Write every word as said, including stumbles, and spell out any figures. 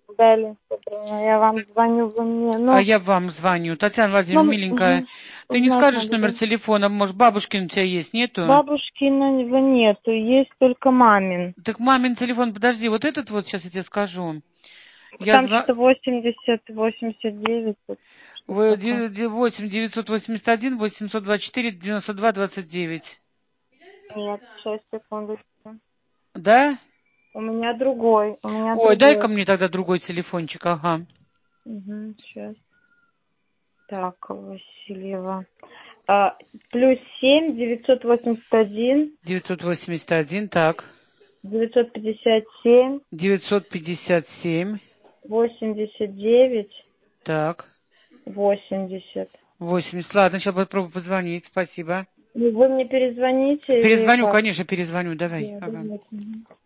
Далее, я вам звоню, вы мне, ну... А я вам звоню. Татьяна Владимировна, ну, миленькая, угу. ты не Узнать скажешь надо, номер да? телефона? Может, бабушкин у тебя есть, нету? Бабушкиного нету, есть только мамин. Так мамин телефон, подожди, вот этот вот, сейчас я тебе скажу. Я Там зва... что-то восемьдесят, восемьдесят девять, что-то такое. восемь девятьсот восемьдесят один восемьсот двадцать четыре девяносто два двадцать девять. Нет, шесть секундочку. Да? У меня другой, у меня Ой, дай-ка другой. мне тогда другой телефончик, ага. Угу, сейчас. Так, Васильева. А, плюс семь девятьсот восемьдесят один девятьсот восемьдесят один, так. девятьсот пятьдесят семь девятьсот пятьдесят семь, восемьдесят девять так. восемьдесят. восемьдесят. Ладно, сейчас попробую позвонить, спасибо. Ну, вы мне перезвоните или Перезвоню, как? конечно, перезвоню, давай. Да, Ага. давайте.